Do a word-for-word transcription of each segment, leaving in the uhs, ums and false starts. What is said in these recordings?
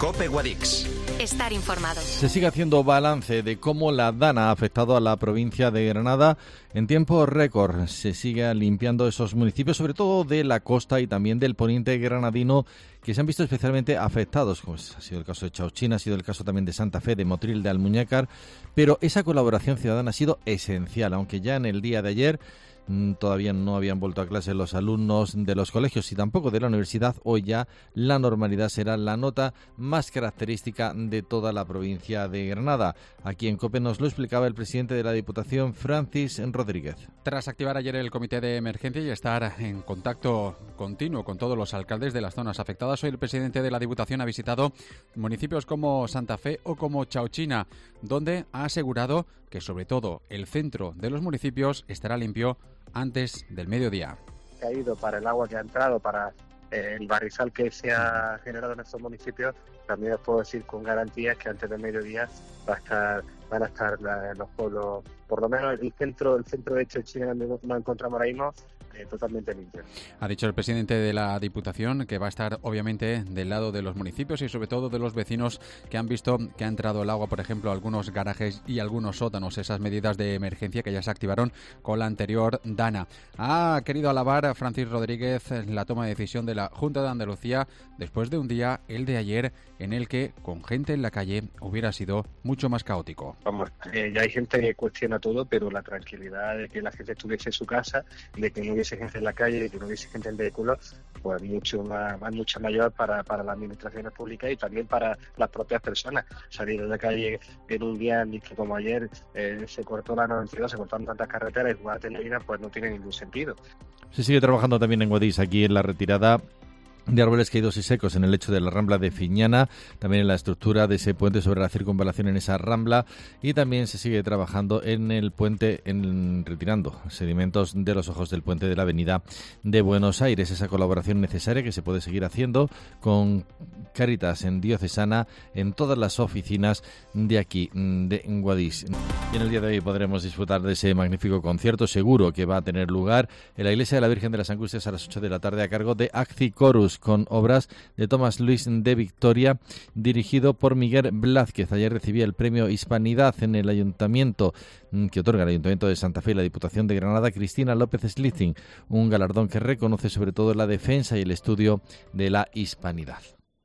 COPE Guadix. Estar informado. Se sigue haciendo balance de cómo la Dana ha afectado a la provincia de Granada. En tiempo récord se sigue limpiando esos municipios, sobre todo de la costa y también del poniente granadino, que se han visto especialmente afectados. Pues ha sido el caso de Chauchina, ha sido el caso también de Santa Fe, de Motril, de Almuñécar. Pero esa colaboración ciudadana ha sido esencial, aunque ya en el día de ayer todavía no habían vuelto a clase los alumnos de los colegios y tampoco de la universidad. Hoy ya la normalidad será la nota más característica de toda la provincia de Granada. Aquí en COPE nos lo explicaba el presidente de la Diputación, Francis Rodríguez. Tras activar ayer el comité de emergencia y estar en contacto continuo con todos los alcaldes de las zonas afectadas, hoy el presidente de la Diputación ha visitado municipios como Santa Fe o como Chauchina, donde ha asegurado que sobre todo el centro de los municipios estará limpio antes del mediodía. Que ha ido para el agua que ha entrado, para eh, el barrizal que se ha generado en estos municipios, también os puedo decir con garantías que antes del mediodía va a estar, van a estar la, los pueblos, por lo menos el centro, el centro de Chauchina donde nos encontramos ahora mismo, Eh, totalmente limpio. Ha dicho el presidente de la Diputación que va a estar obviamente del lado de los municipios y sobre todo de los vecinos que han visto que ha entrado el agua, por ejemplo, a algunos garajes y algunos sótanos, esas medidas de emergencia que ya se activaron con la anterior Dana. Ha querido alabar a Francis Rodríguez la toma de decisión de la Junta de Andalucía después de un día, el de ayer, en el que con gente en la calle hubiera sido mucho más caótico. Vamos, eh, ya hay gente que cuestiona todo, pero la tranquilidad de que la gente estuviese en su casa, de que no hubiese gente en la calle, de que no hubiese gente en vehículos, pues mucho más, más mucho mayor para, para las administraciones públicas y también para las propias personas. Salir de la calle en un día en que como ayer eh, se cortó la noventa y dos, se cortaron tantas carreteras y jugar a Telerina, pues no tiene ningún sentido. Se sigue trabajando también en Guadix, aquí en la retirada de árboles caídos y secos en el lecho de la Rambla de Fiñana, también en la estructura de ese puente sobre la circunvalación en esa rambla, y también se sigue trabajando en el puente, en retirando sedimentos de los ojos del puente de la avenida de Buenos Aires. Esa colaboración necesaria que se puede seguir haciendo con Cáritas en Diocesana en todas las oficinas de aquí, de Guadix. Y en el día de hoy podremos disfrutar de ese magnífico concierto, seguro que va a tener lugar en la Iglesia de la Virgen de las Angustias a las ocho de la tarde a cargo de Acci Chorus, con obras de Tomás Luis de Victoria, dirigido por Miguel Blázquez. Ayer recibía el premio Hispanidad en el Ayuntamiento, que otorga el Ayuntamiento de Santa Fe y la Diputación de Granada, Cristina López Slichting, un galardón que reconoce sobre todo la defensa y el estudio de la hispanidad.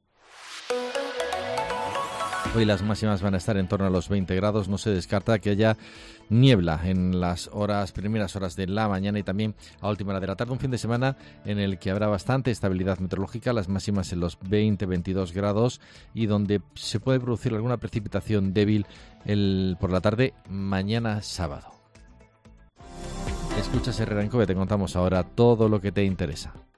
Hoy las máximas van a estar en torno a los veinte grados. No se descarta que haya niebla en las horas primeras horas de la mañana y también a última hora de la tarde. Un fin de semana en el que habrá bastante estabilidad meteorológica, las máximas en los veinte a veintidós grados y donde se puede producir alguna precipitación débil el, por la tarde mañana sábado. Escuchas Herrera en COPE, te contamos ahora todo lo que te interesa.